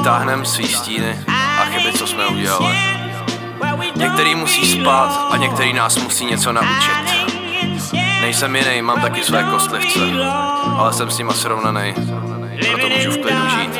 vytáhneme svý stíny a chyby, co jsme udělali. Některý musí spát a některý nás musí něco naučit. Nejsem jiný, mám taky své kostlivce, ale jsem s nima srovnaný, proto můžu v klidu žít.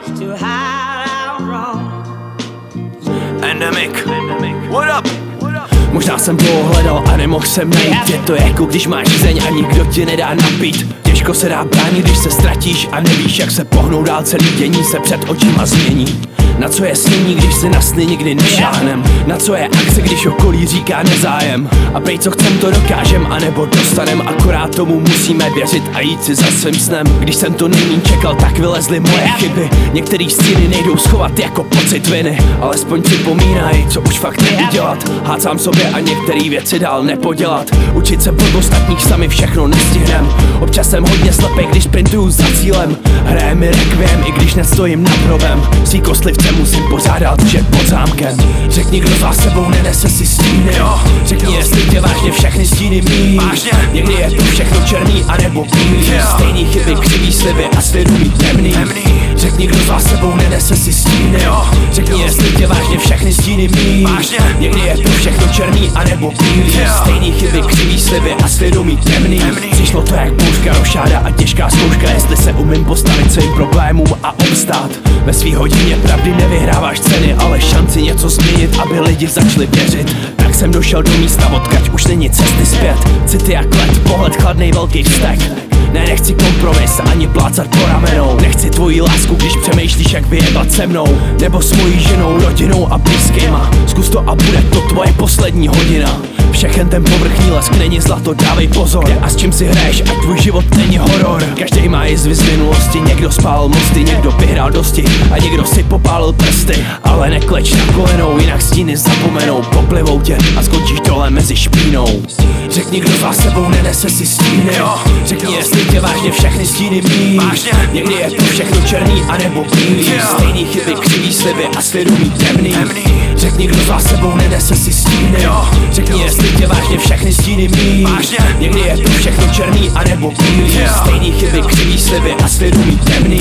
Endemic, what up? Možná jsem dlouho hledal a nemohl jsem najít. Je to jako když máš žízeň a nikdo ti nedá napít. Těžko se dá bránit, když se ztratíš a nevíš, jak se pohnout dál. Celý dění se před očima změní. Na co je snění, když si na sny nikdy nešáhnem? Na co je akce, když okolí říká nezájem? A prej co chcem, to dokážem, anebo dostanem. Akorát tomu musíme věřit a jít si za svým snem. Když jsem to nejmín čekal, tak vylezly moje chyby. Některý stíny nejdou schovat jako pocit viny. Alespoň si pomínaj, co už fakt nejde dělat. Hácám sobě a některé věci dál nepodělat. Učit se od ostatních sami všechno nestihnem. Občas jsem hodně slepej, když sprintuju za cílem. Hraje mi rekviem, i když nestojím nad hrobem. Svý kostlivce musím pořádat držet pod zámkem. Řekni, kdo za sebou nenese si stíny. Řekni, jestli tě vážně všechny stíny míjí. Někdy je to všechno černý anebo bílý. Stejný chyby, křivý sliby a svědomí temný. Řekni, kdo za sebou nenese si stíny. Řekni, jestli tě vážně všechny stíny míjí. Někdy je to všechno černý anebo bílý. Stejný chyby, křivý sliby a svědomí temný. Přišlo to jak bouřka rošáda a těžká zkouška, jestli se umím postavit svým problémům a obstát. Ve svý hodině pravdy nevyhráváš ceny, ale šanci něco změnit, aby lidi začali věřit. Tak jsem došel do místa, odkud už není cesty zpět. City jak led, pohled chladnej, velký vztek. Ne, nechci kompromis ani plácat po ramenou. Nechci tvoji lásku, když přemýšlíš, jak vyjebat se mnou, nebo s mojí ženou, rodinou a blízkýma. Zkus to a bude to tvoje poslední hodina. Všechen ten povrchní lesk není zlato, dávej pozor. A s čím si hraješ, ať tvůj život není horor. Každý má jizvy z minulosti, někdo spálil mosty, někdo vyhrál dosti a někdo si popálil prsty. Ale nekleč na kolenou, jinak stíny zapomenou, poplivou tě a skončíš dole mezi špínou. Řekni, kdo za sebou nenese si stíny. Řekni, jestli tě vážně všechny stíny míjí. Někdy je to všechno černý anebo bílý. Stejný chyby, křivý sliby a svědomí temný. Řekni, kdo za sebou nenese si stíny. Řekni, jestli tě vážně všechny stíny míjí. Někdy je to všechno černý anebo bílý. Stejný chyby, křivý sliby a svědomí temný.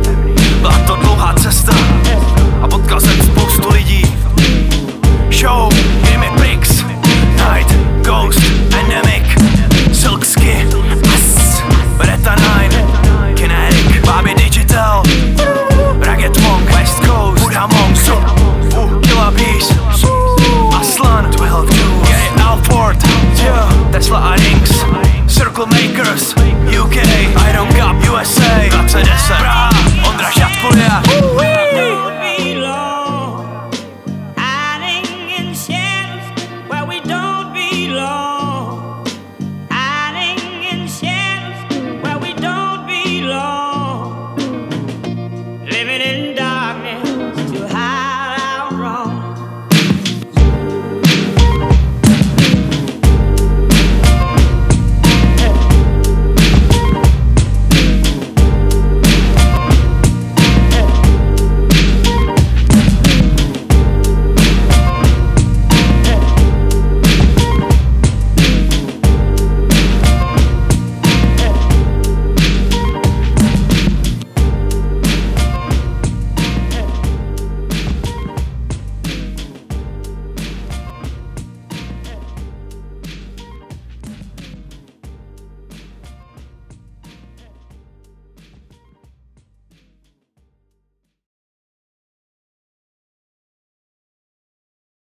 Byla to dlouhá cesta a potkal jsem spoustu lidí. Show